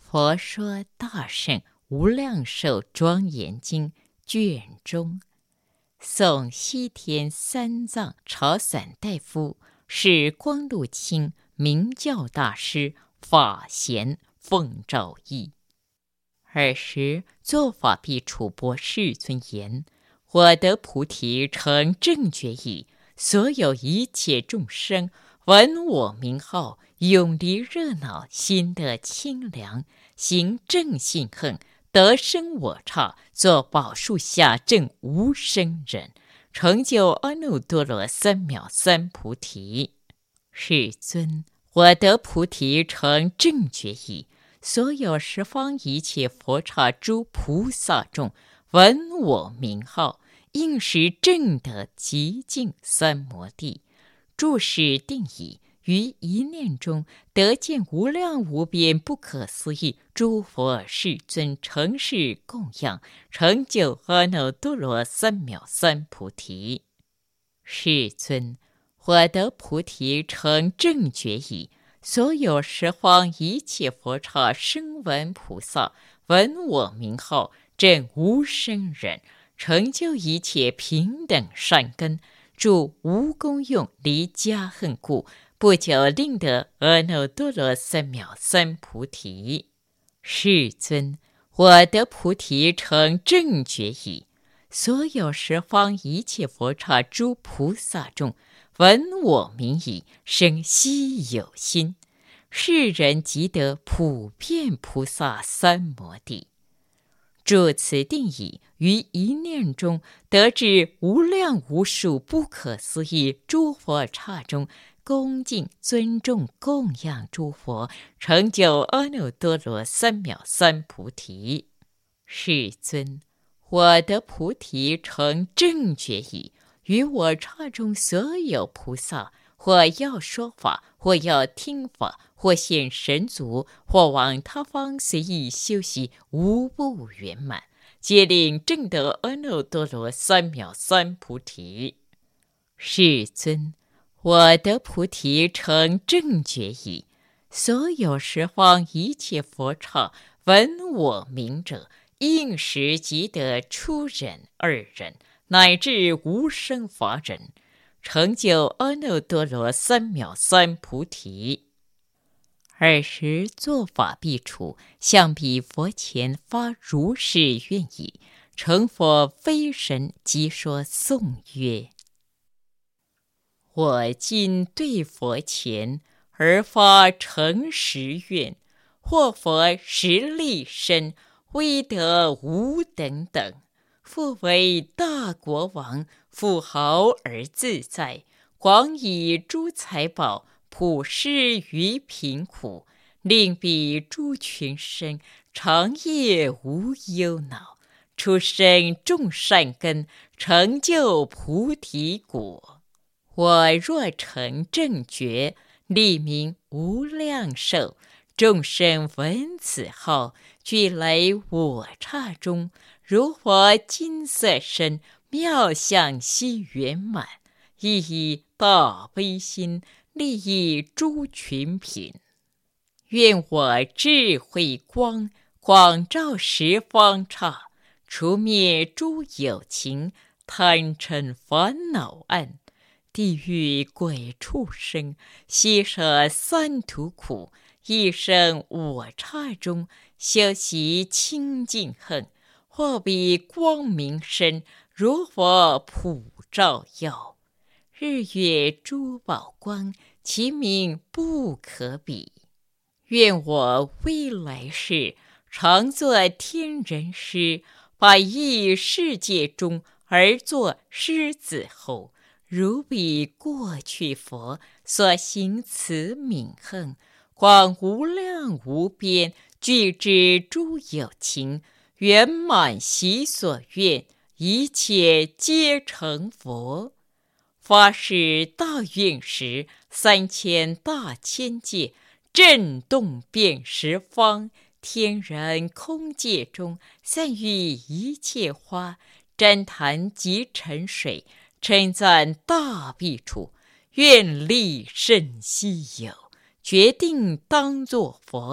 佛说大圣无量寿庄严经卷中，宋西天三藏朝散大夫是光禄卿明教大师法贤奉诏译。尔时作法必处钵世尊言：我得菩提成正觉已，所有一切众生闻我名号，永离热闹，心得清凉，行正信恨，得生我刹，作宝树下证无生忍，成就阿耨多罗三藐三菩提。世尊，我得菩提成正觉已，所有十方一切佛刹诸菩萨众闻我名号，应时正得极净三摩地，住世定已，于一念中得见无量无边不可思议诸佛世尊成事供养，成就阿耨多罗三藐三菩提。世尊，我得菩提成正觉已，所有十方一切佛刹声闻菩萨闻我名号，证无生忍，成就一切平等善根，住无功用离家恨故，不久令得阿耨多罗三藐三菩提。世尊，我得菩提成正觉已，所有十方一切佛刹诸菩萨众闻我名已，生希有心，世人即得普遍菩萨三摩地。住此定已，于一念中得至无量无数不可思议诸佛刹中，恭敬尊重供养诸佛，成就阿耨多罗三藐三菩提。世尊，我得菩提成正觉已，于我刹中所有菩萨，或要说法，或要听法，或现神足，或往他方随意修习，无不圆满，皆令证得阿耨多罗三藐三菩提。世尊，我得菩提成正觉已，所有十方一切佛刹闻我名者，应时即得初忍、二忍，乃至无生法忍，成就阿耨多罗三藐三菩提。尔时作法必处，向彼佛前发如是愿已，成佛非神，即说颂曰：我今对佛前而发诚实愿，或佛实力身，威德无等等，复为大国王，富豪而自在，广以诸财宝普施于贫苦，令彼诸群生长夜无忧恼，出生种善根，成就菩提果。我若成正觉，立名无量寿，众生闻此号，俱来我刹中，如佛金色身，妙相悉圆满，亦以大悲心利益诸群品。愿我智慧光，广照十方刹，除灭诸有情，贪嗔烦恼暗，地狱鬼畜生，悉舍三途苦，一生我刹中，修习清净恨，或彼光明身，如佛普照耀，日月珠宝光，其名不可比。愿我未来世常作天人师，百亿世界中而作狮子后，如彼过去佛所行慈悯恨，广无量无边，具知诸有情，圆满其所愿，一切皆成佛。发誓大愿时，3000大千界震动遍十方，天人空界中散育一切花，旃檀及沉水，称赞大弊处，愿力甚稀有，决定当作佛，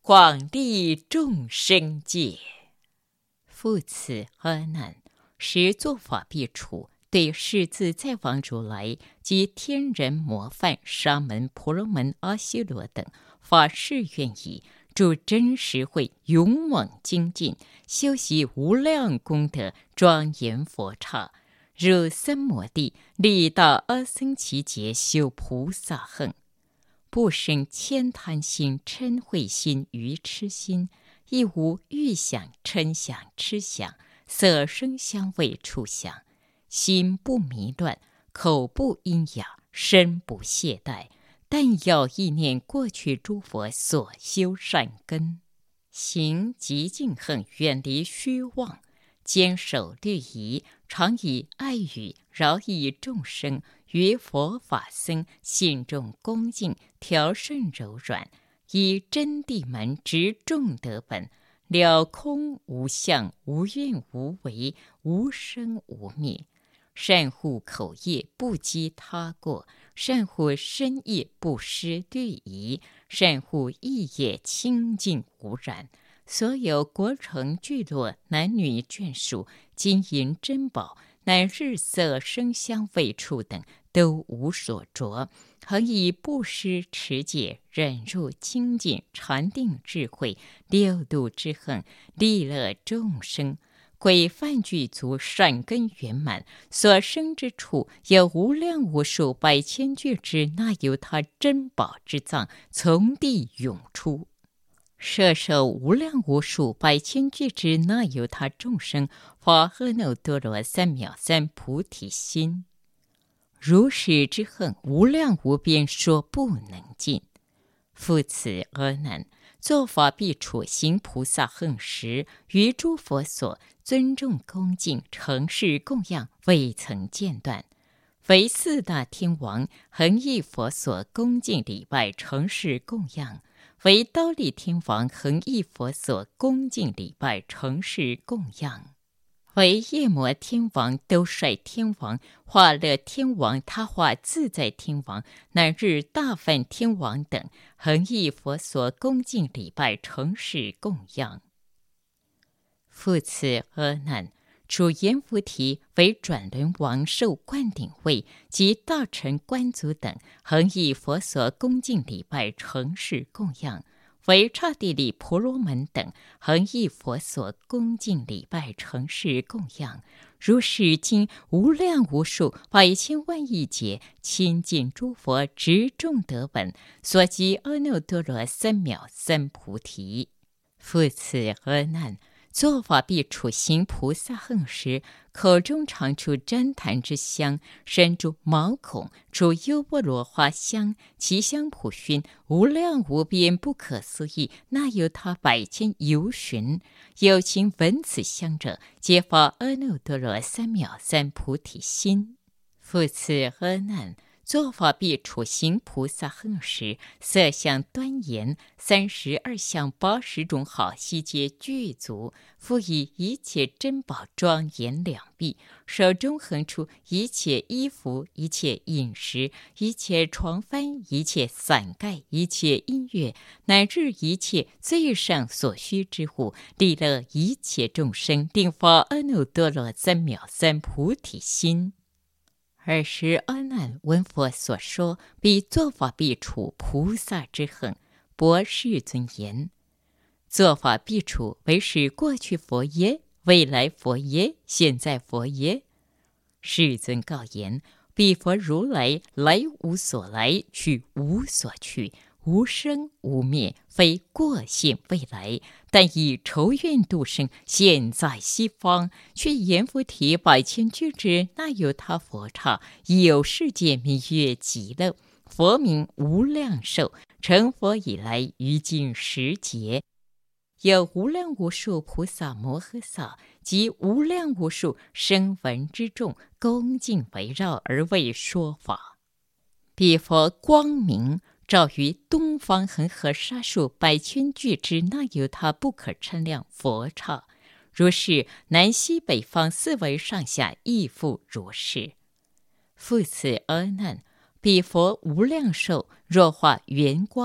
广利众生界。复此阿难，时作法必处，对世自在王如来及天人魔梵沙门婆罗门阿修罗等发誓愿意，助真实会勇猛精进，修习无量功德，庄严佛刹，入三摩地，历大阿僧祇劫，修菩萨行，不生悭贪心、嗔恚心、愚痴心，亦无欲想、嗔想、痴想、色声香味触想，心不迷乱，口不阴哑，身不懈怠，但要意念过去诸佛所修善根，行极尽行，远离虚妄，坚守律仪，常以爱语饶益众生，于佛法僧信众恭敬，调顺柔软，以真谛门执众德本，了空无相，无愿无为，无生无灭。善护口业，不积他过；善护身业，不失律仪；善护意业，清净无染。所有国城聚落、男女眷属、金银珍宝，乃至色声香味触等，都无所着，恒以布施、持戒、忍辱、精进、禅定、智慧、六度之行，利乐众生。规范具足，善根圆满，所生之处有无量无数百千俱之那由他珍宝之藏，从地涌出，摄受无量无数百千俱之那由他众生发阿耨多罗三藐三菩提心。如是之行，无量无边，说不能尽。复此阿难，作法必处，行菩萨行时，于诸佛所尊重恭敬，承事供养，未曾间断。为四大天王，恒忆佛所恭敬礼拜，承事供养；为忉利天王，恒忆佛所恭敬礼拜，承事供养；为夜摩天王、兜率天王、化乐天王、他化自在天王，乃至大梵天王等，恒忆佛所恭敬礼拜，承事供养。复此阿难，主阎浮提为转轮王受灌顶位及大臣官族等，恒忆佛所恭敬礼拜，承事供养；为刹帝利婆罗门等，恒忆佛所恭敬礼拜，承事供养。如是经无量无数百千万亿劫，亲近诸佛执众德本，所集阿耨多罗三藐三菩提。复此阿难，作法必处，行菩萨行时，口中常出旃檀之香，身住毛孔，出优波罗花香，其香普熏，无量无边不可思议，那由他百千由旬。有情闻此香者，皆发阿耨多罗三藐三菩提心。复此阿难，作法必处，行菩萨行时，色相端严，32相80种好悉皆具足，复以一切珍宝庄严两臂，手中横出一切衣服、一切饮食、一切床幡、一切伞盖、一切音乐，乃至一切最上所需之物，利乐一切众生，令发阿耨多罗三藐三菩提心。尔时阿难闻佛所说，彼作法必处菩萨之行，博世尊言：作法必处，为是过去佛耶？未来佛耶？现在佛耶？世尊告言：彼佛如来，来无所来，去无所去，无生无灭，非过现未来，但以仇怨度生，现在西方，却阎浮提百千俱之那由他佛刹，有世界名曰极乐，佛名无量寿，成佛以来，于今10劫，有无量无数菩萨摩诃萨及无量无数声闻之众，恭敬围绕而为说法。彼佛光明照于东方恒河沙数百千俱之那由他不可称量佛刹，如是南西北方四维上下亦复如是。复此阿难，彼佛无量寿，若化圆光，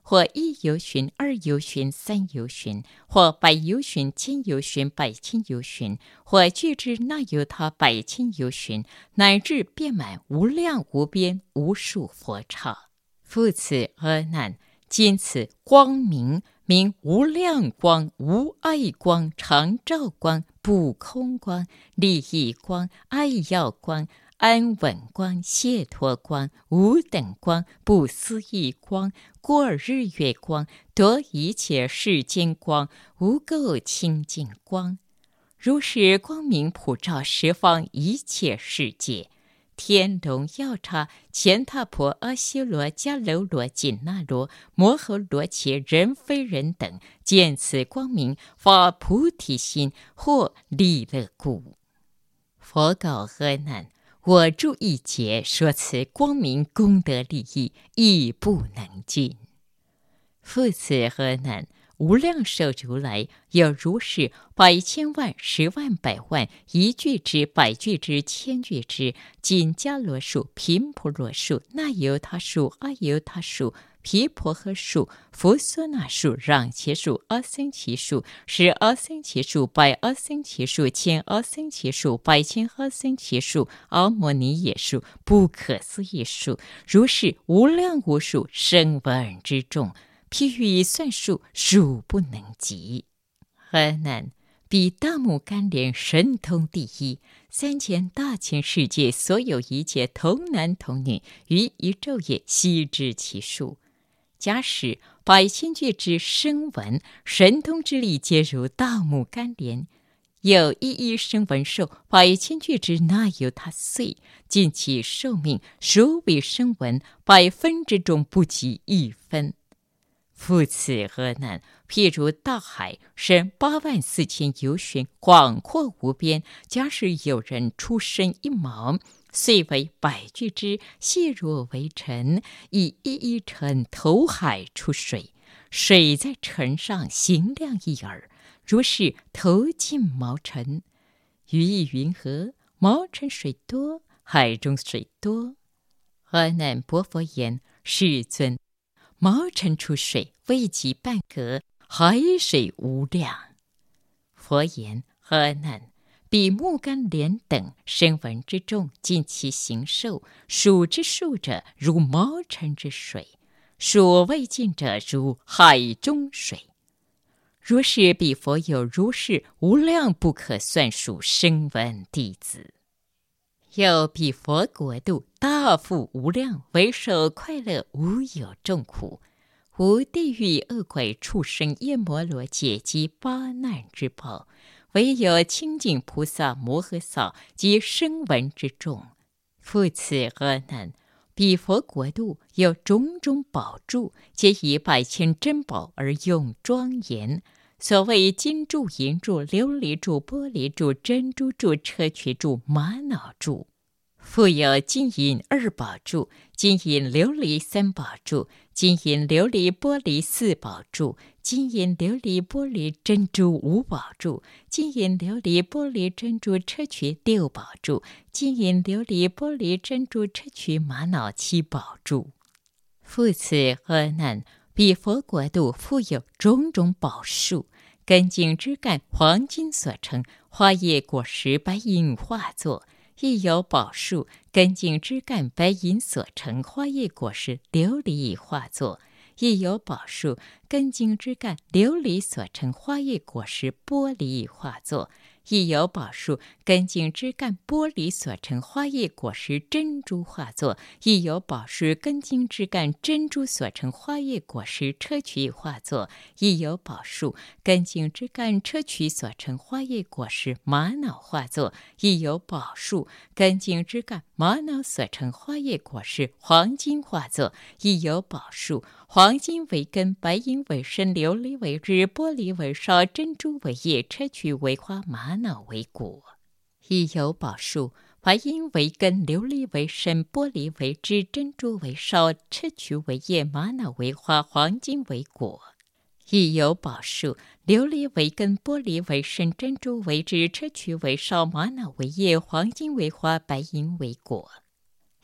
或1由旬、2由旬、3由旬，或百由旬、千由旬、百千由旬，或俱之那由他百千由旬，乃至遍满无量无边无数佛刹。复此阿难，今此光明名无量光、无碍光、常照光、不空光、利益光、爱要光、安稳光、解脱光、无等光、不思议光、过日月光、夺一切世间光、无垢清净光。如是光明普照十方一切世界。天龙药叉、乾闼婆、阿修罗、迦楼罗、紧那罗、摩诃罗伽、人非人等，见此光明，发菩提心，获利乐故。佛告阿难：我著一节说此光明功德利益，亦不能尽。复此阿难，无量寿如来有如是百千万、十万、百万、一句之、百句之、千句之，紧迦罗树、频婆罗树、那由他树、阿由他树、毗婆诃树、佛娑那树、让伽树、阿僧祇树、十阿僧祇树、百阿僧祇树、千阿僧祇树、百千阿僧祇树、阿摩尼耶树、不可思议树，如是无量无数声闻之众，譬喻算数，数不能及。阿难，彼大目犍连神通第一，3000大千世界所有一切童男童女，于一昼夜悉知其数。假使百千句之声闻神通之力，皆如大目犍连，有一一声闻寿百千句之那由他岁，尽其寿命，数比声闻百分之中不及1分。复此阿难，譬如大海深84000由旬，广阔无边。假使有人出身1毛，遂为100句之，细若为尘，以一一尘投海出水，水在尘上行量一耳，如是投尽毛尘。于意云何？毛尘水多，海中水多。阿难，薄佛言：世尊，毛尘出水，未及半格，海水无量。佛言：阿难，彼目犍连等声闻之众，尽其行受，数之数者，如毛尘之水；数未尽者，如海中水。如是彼佛有如是无量不可算数声闻弟子。有彼佛国度大富无量，为受快乐，无有众苦，无地狱恶鬼畜生夜摩罗界及八难之报，唯有清净菩萨摩诃萨及声闻之众。复此阿难，彼佛国度有种种宝柱，皆以百千珍宝而用庄严。所谓金柱、银柱、琉璃柱、玻璃柱、珍珠柱、砗磲柱、玛瑙柱。复有金银2宝柱、金银琉璃3宝柱、金银琉璃玻璃4宝柱、金银琉璃玻璃珍珠5宝柱、金银琉璃玻璃珍珠砗磲6宝柱、金银琉璃玻璃珍珠砗磲玛瑙7宝柱。复此阿难，彼佛国度复有种种宝树，根茎枝干黄金所成，花叶果实白银化作。亦有宝树，根茎枝干白银所成，花叶果实琉璃化作。亦有宝树，根茎枝干琉璃所成，花叶果实玻璃化作。亦有宝树，根茎枝干玻璃所成，花叶果实珍珠化作。亦有宝树，根茎枝干珍珠所成，花叶果实砗磲化作。亦有宝树，根茎枝干砗磲所成，花叶果实玛瑙化作。亦有宝树，根茎枝干玛瑙所成，花叶果实黄金化作。亦有宝树，黄金为根，白银为身，琉璃为枝，玻璃为梢，珍珠为叶，砗磲为花，玛瑙为果。亦有宝树，白银为根，琉璃为身，玻璃为枝，珍珠为梢，砗磲为叶，玛瑙为花，黄金为果。亦有宝树，琉璃为根，玻璃为身，珍珠为枝，砗磲为梢，玛瑙为叶，黄金为花，白银为果。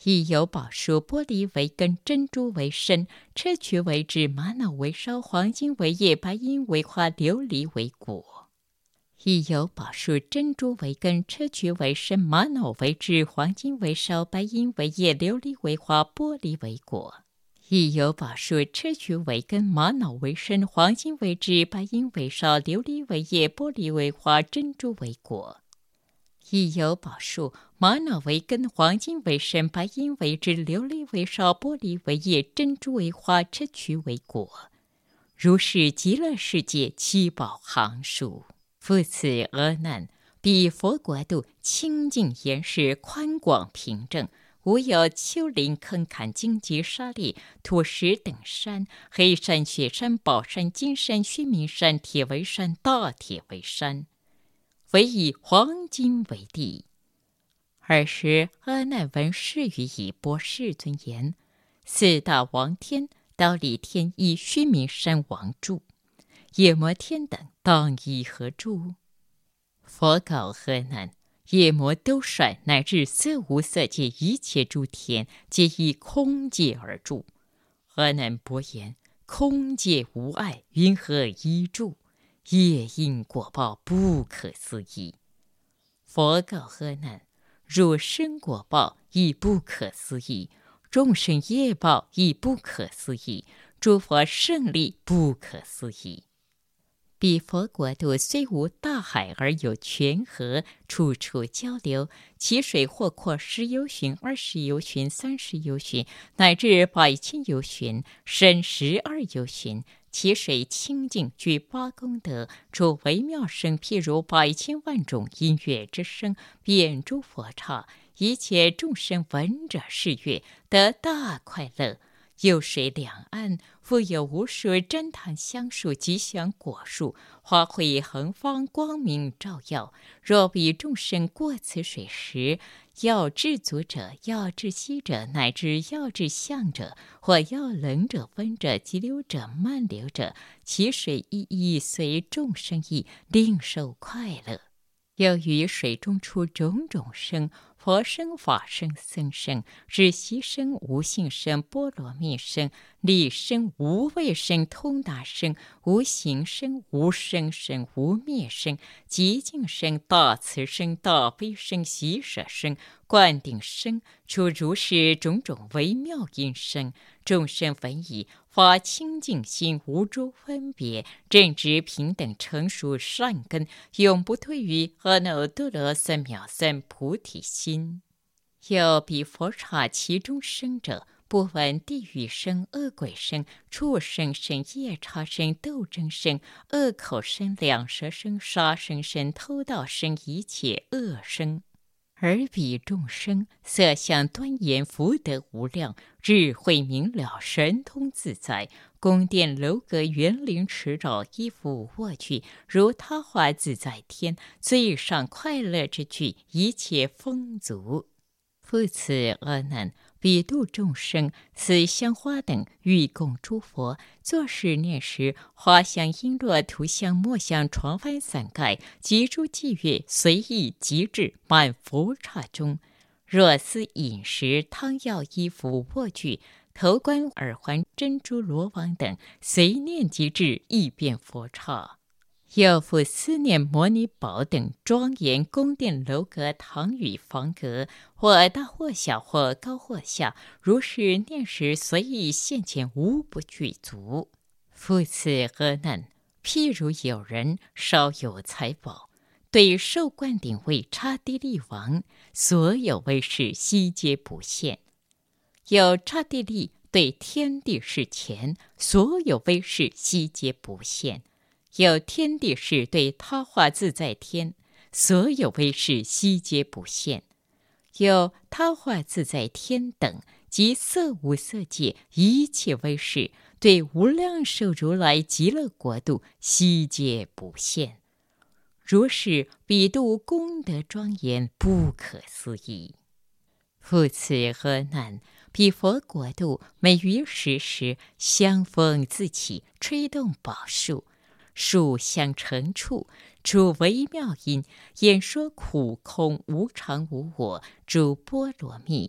亦有宝树，玻璃为根，珍珠为身，砗磲为枝，玛瑙为梢，黄金为叶，白银为花，琉璃为果。亦有宝树，珍珠为根，砗磲为身，玛瑙为枝，黄金为梢，白银为叶，琉璃为花，玻璃为果。亦有宝树，砗磲为根，玛瑙为身，黄金为枝，白银为梢，琉璃为叶，玻璃为花，珍珠为果。亦有宝树，玛瑙为根，黄金为身，白银为枝，琉璃为梢，玻璃为叶，珍珠为花，砗磲为果。如是极乐世界七宝行数。复此阿难，彼佛国度清净严实，宽广平正，无有丘陵坑坎荆棘沙砾土石等山，黑山雪山宝山金山须弥山铁围山大铁围山，唯以黄金为地。尔时阿难闻是语以波世尊言：四大王天、忉利天以须弥山王住，夜摩天等当以何住？佛告阿难：夜摩都率乃至色无色界一切诸天，皆以空界而住。阿难薄言：空界无碍，云何依住？业因果报不可思议。佛告阿难：若生果报亦不可思议，众生业报亦不可思议，诸佛胜利不可思议。彼佛国度虽无大海，而有泉河，处处交流，其水或阔10由旬、20由旬、30由旬，乃至100千由旬，深12由旬。其水清净，具8功德，出微妙声，譬如100千万种音乐之声，遍诸佛刹，一切众生闻者是乐，得大快乐。右水两岸，复有无数旃檀香树、吉祥果树，花卉横芳，光明照耀。若彼众生过此水时，要至足者，要至息者，乃至要至相者，或要冷者、温者、急流者、慢流者，其水一一随众生意，令受快乐。又于水中出种种声，佛声、法声、僧声、止息声、无性声、波罗蜜声、利声、无畏声、通达声、无形声、无声声、无灭声、极静声、大慈声、大悲声、喜舍声、灌顶声，出如是种种微妙音声。众生闻已，发清净心，无诸分别，正直平等，成熟善根，永不退于阿耨多罗三藐三菩提心。又彼佛刹其中生者，不闻地狱声、恶鬼声、畜生声、夜叉声、斗争声、恶口声、两舌声、杀生声、偷盗声，一切恶声。而彼众生色相端严，福德无量，智慧明了，神通自在，宫殿楼阁园林池沼，衣服卧具，如他化自在天，最上快乐之具，一切丰足。复此阿难，彼度众生，此香花等欲供诸佛，作是念时，花香璎珞涂香末香床幡伞盖及诸伎乐随意即至，满佛刹中。若思饮食汤药衣服卧具头冠耳环珍珠罗网等，随念即至，亦遍佛刹。又复思念摩尼宝等庄严宫殿楼阁堂宇房阁，或大或小，或高或下，如是念时，随意现前，无不具足。复此阿难，譬如有人稍有财宝，对受灌顶为刹帝利王，所有威势悉皆不现。有刹帝利对天地是前，所有威势悉皆不现。有天地是对他化自在天，所有威势悉皆不现。有他化自在天等及色无色界一切威势，对无量寿如来极乐国度悉皆不现。如是彼度功德庄严，不可思议。复此阿难，彼佛国度每于时时，香风自起，吹动宝树，树相成处，主微妙音，演说苦空无常无我，诸波罗蜜，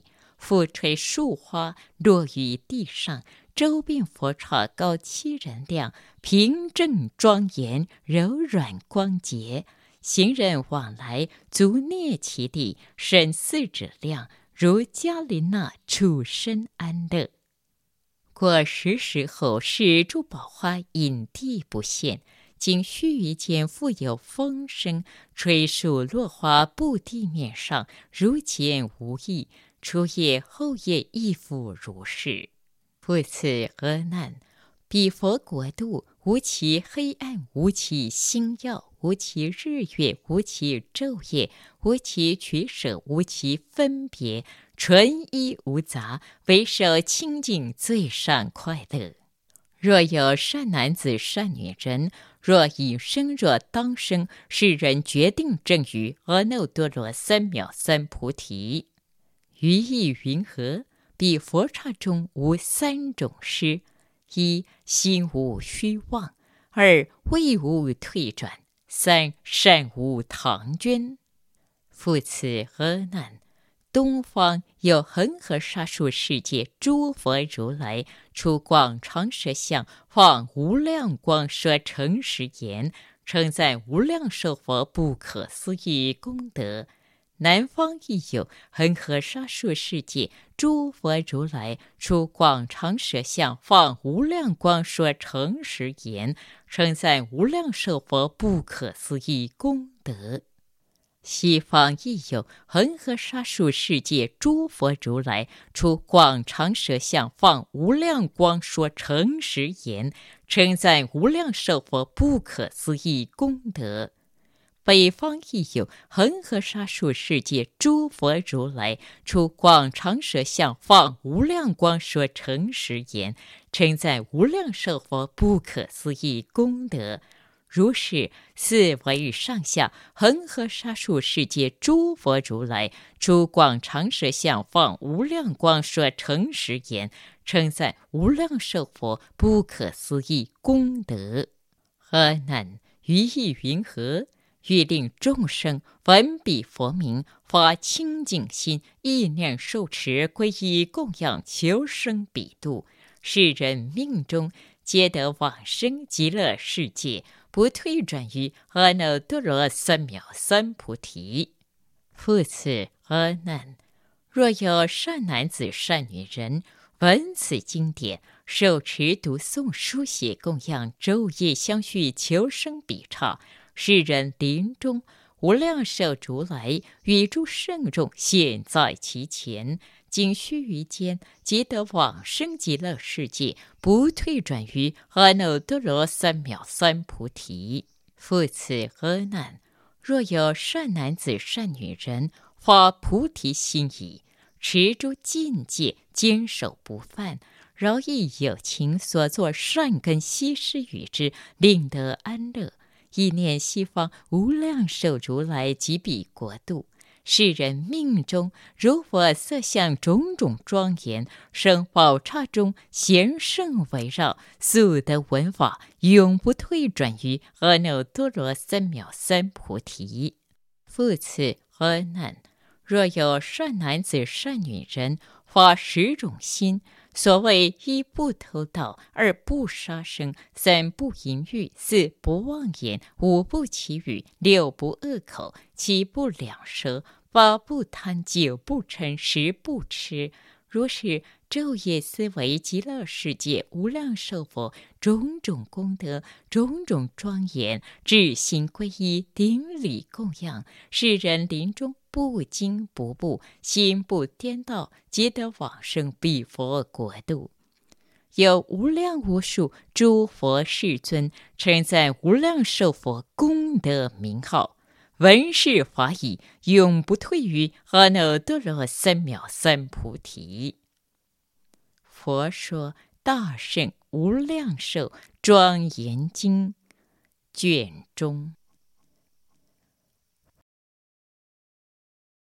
拂吹树花落于地上，周边佛刹高7人量，平正庄严，柔软光洁。行人往来，足蹑其地，身4指量，如迦林那处身安乐。过10时后，是珠宝花隐蔽不现，经须臾间，复有风声，吹树落花布地面上，如前无异。初夜后夜亦复如是。复次阿难，彼佛国度，无其黑暗，无其星耀，无其日月，无其昼夜，无其取舍，无其分别，纯一无杂，唯受清净最上快乐。若有善男子善女人，若已生若当生，是人决定证于阿耨多罗三藐三菩提。于意云何？彼佛刹中无3种施：一、心无虚妄；二、位无退转；三、善无唐捐。复次阿难，东方有恒河沙数世界诸佛如来，出广长舌相，放无量光，说诚实言，称赞无量寿佛不可思议功德。南方亦有恒河沙数世界诸佛如来，出广长舌相，放无量光，说诚实言，称赞无量寿佛不可思议功德。西方亦有恒河沙数世界诸佛如来，出广长舌相，放无量光，说诚实言，称赞无量寿佛不可思议功德。北方亦有恒河沙数世界诸佛如来，出广长舌相，放无量光，说诚实言，称赞无量寿佛不可思议功德。如是4维上下恒河沙数世界诸佛如来，出广长舌相，放无量光，说诚实言，称赞无量寿佛不可思议功德。阿难，于意云何？欲令众生闻彼佛名，发清净心，意念受持，皈依供养，求生彼度，世人命中皆得往生极乐世界，不退转于阿耨多罗三藐三菩提。复次阿难，若有善男子善女人，闻此经典，受持读诵书写供养，昼夜相续，求生彼刹，世人临终，无量寿如来与诸圣众现在其前，经须臾间，即得往生极乐世界，不退转于阿耨多罗三藐三菩提。复次阿难，若有善男子善女人，发菩提心已，持诸禁戒，坚守不犯，饶益有情所作善根悉施与之，令得安乐，意念西方无量寿如来及彼国度，世人命中如佛色相种种庄严，生宝刹中贤圣围绕，速得闻法，永不退转于阿耨多罗三藐三菩提。复次阿难，若有善男子善女人，发10种心，所谓1不偷盗，2不杀生，3不淫欲，4不妄言，5不绮语，6不恶口，7不两舌，8不贪，9不嗔，10不痴。如是昼夜思维极乐世界无量寿佛种种功德，种种庄严，至心皈依，顶礼供养，世人临终不惊不怖，心不颠倒，即得往生彼佛国度。有无量无数诸佛世尊，称赞无量寿佛功德名号，闻是法已，永不退于阿耨多罗三藐三菩提。佛说大圣无量寿庄严经卷中。